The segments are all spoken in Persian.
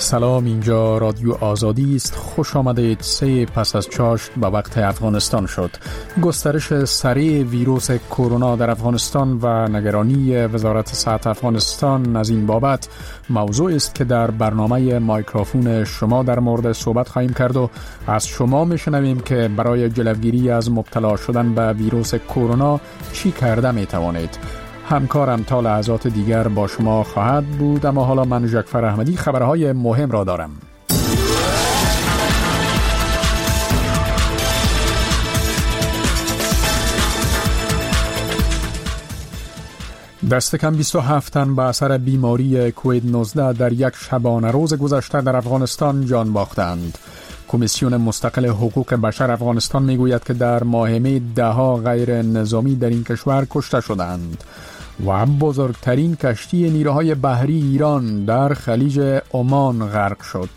سلام، اینجا رادیو آزادی است. خوش آمدید. 3 پس از چاشت به وقت افغانستان شد. گسترش سریع ویروس کرونا در افغانستان و نگرانی وزارت صحت افغانستان از این بابت موضوع است که در برنامه مایکروفون شما در مورد صحبت خواهیم کرد و از شما میشنویم که برای جلوگیری از مبتلا شدن به ویروس کرونا چی کرده میتوانید. همکارم تا لحظات دیگر با شما خواهد بود، اما حالا من جعفر احمدی خبرهای مهم را دارم. دست کم 27 تن به اثر بیماری کووید 19 در یک شبانه روز گذشته در افغانستان جان باختند. کمیسیون مستقل حقوق بشر افغانستان میگوید که در ماه می 10 غیر نظامی در این کشور کشته شدند و بزرگترین کشتی نیروهای بحری ایران در خلیج عمان غرق شد.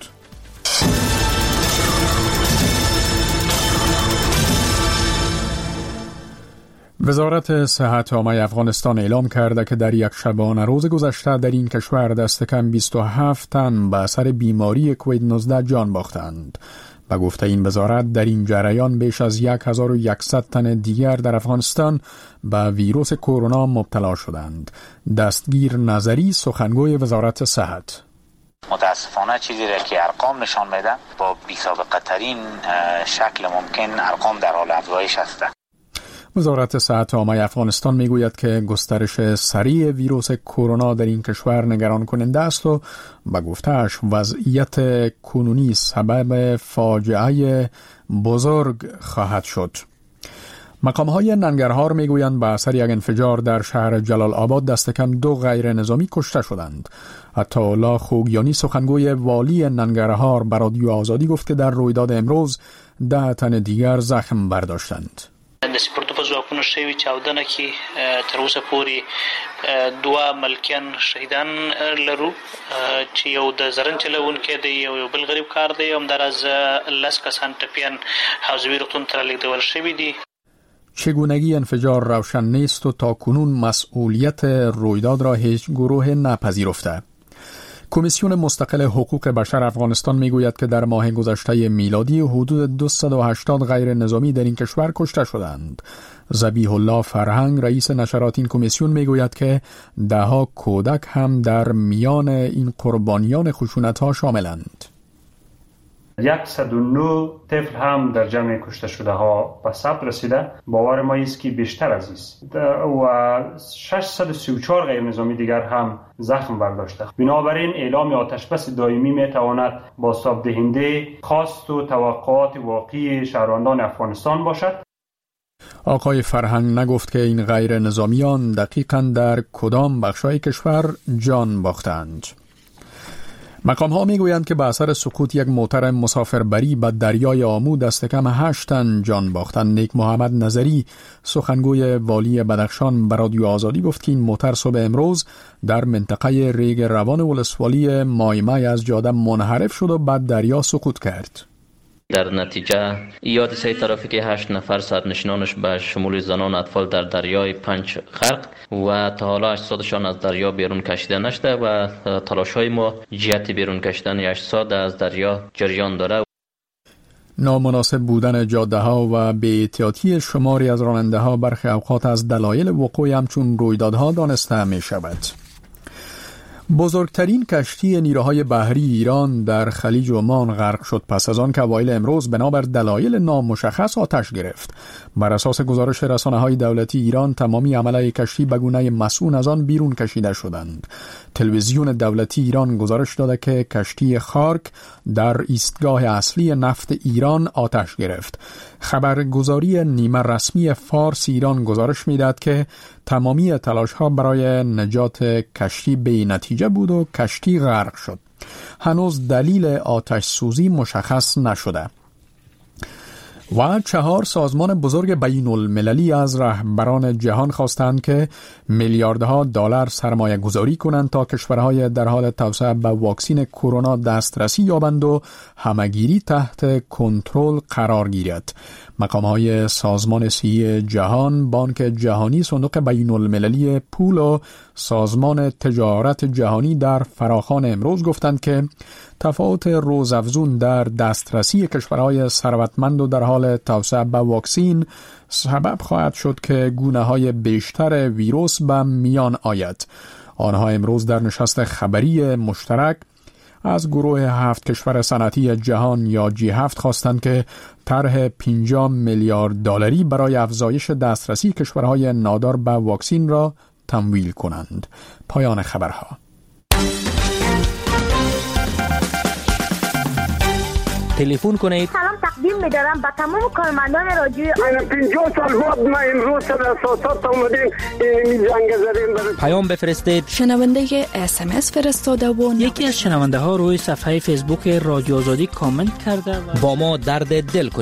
وزارت صحت عامه افغانستان اعلام کرده که در یک شبانه روز گذشته در این کشور دست کم 27 تن به اثر بیماری کووید 19 جان باختند. به گفته این وزارت در این جریان بیش از 1100 تن دیگر در افغانستان به ویروس کرونا مبتلا شدند. دستگیر نظری سخنگوی وزارت صحت: متاسفانه چیزی را که ارقام نشان میده با بی‌سابقه ترین شکل ممکن ارقام در حال افزایش است. وزارت صحت عامه افغانستان میگوید که گسترش سریع ویروس کرونا در این کشور نگران کننده است و به گفته‌اش وضعیت کنونی سبب فاجعه بزرگ خواهد شد. مقام‌های ننگرهار میگویند به اثر یک انفجار در شهر جلال آباد دست کم 2 غیر نظامی کشته شدند. عطاالله خوگیانی سخنگوی والی ننگرهار به رادیو آزادی گفت که در رویداد امروز 10 تن دیگر زخم برداشتند. د سپورتو په ځواکونو شوي چاودنه کې تر اوسه پورې 2 ملکیان شهیدان لرو چې یو د زرن چلونکی دی، یو بل غریب کار دی، همداراز 10 کسان ټپیان حوزوي روغتون ته رالیږدول شوي دي. چگونگی انفجار روشن نیست و تا کنون مسئولیت رویداد را هیچ گروه نپذیرفته. کمیسیون مستقل حقوق بشر افغانستان میگوید که در ماه گذشته میلادی حدود 280 غیر نظامی در این کشور کشته شدند. ذبیح الله فرهنگ رئیس نشرات این کمیسیون میگوید که 10 کودک هم در میان این قربانیان خشونت‌ها شاملند. 109 طفل هم در جمع کشته شده ها به ثبت رسیده. باور ما است که بیشتر از است و 634 غیر نظامی دیگر هم زخم برداشته. بنابراین اعلام آتش بس دائمی می تواند بازتاب دهنده خواست و توقعات واقعی شهروندان افغانستان باشد. آقای فرهنگ نگفت که این غیر نظامیان دقیقاً در کدام بخشای کشور جان باختند. مقام ها می گویند که به اثر سقوط یک موتر مسافربری به دریای آمو دست کم 8 تن جان باختند. نیک محمد نظری سخنگوی والی بدخشان به رادیو آزادی گفت که این موتر صبح امروز در منطقه ریگ روان ولسوالی مایمای از جاده منحرف شد و بعد دریا سقوط کرد. در نتیجه حادثه ترافیکی 8 نفر سرنشینانش به شمول زنان و اطفال در دریای پنج غرق و تا حالا 80 از دریا بیرون کشیده نشده و تلاش‌های ما جهت بیرون کشیدن 80 از دریا جریان داره. نامناسب بودن جاده‌ها و بی‌احتیاطی شماری از راننده‌ها برخی اوقات از دلایل وقوع همچون رویدادها دانسته می‌شود. بزرگترین کشتی نیروهای بحری ایران در خلیج عمان غرق شد پس از آن که اوایل امروز بنابر دلایل نامشخص آتش گرفت. بر اساس گزارش رسانه‌های دولتی ایران تمامی عمله کشتی به گونه مسئول از آن بیرون کشیده شدند. تلویزیون دولتی ایران گزارش داده که کشتی خارک در ایستگاه اصلی نفت ایران آتش گرفت. خبرگزاری نیمه رسمی فارس ایران گزارش می‌دهد که تمامی تلاش‌ها برای نجات کشتی بی نتیجه بود و کشتی غرق شد. هنوز دلیل آتش سوزی مشخص نشده. و 4 سازمان بزرگ بین المللی از رهبران جهان خواستند که میلیاردها دلار سرمایه گذاری کنند تا کشورهای در حال توسعه به واکسن کرونا دسترسی یابند و همگیری تحت کنترل قرار گیرد. مقام‌های سازمان صحی جهان، بانک جهانی، صندوق بین‌المللی پول و سازمان تجارت جهانی در فراخوان امروز گفتند که تفاوت روزافزون در دسترسی کشورهای ثروتمند و در حال توسعه به واکسین سبب خواهد شد که گونه‌های بیشتر ویروس به میان آید. آنها امروز در نشست خبری مشترک از گروه 7 کشور صنعتی جهان یا G7 خواستند که طرح 50 میلیارد دلاری برای افزایش دسترسی کشورهای نادار به واکسین را تمویل کنند. پایان خبرها. تلفن کنید. سلام تقدیم می‌دارم به تمام کارمندان رادیو. من 50 سال بعد ما امروز در اساسات اومدیم این زنگ زدیم. پیام بفرستید. شنونده SMS فرستاده و یکی از شنونده ها روی صفحه فیسبوک رادیو آزادی کامنت کرده و با ما درد دل کنید.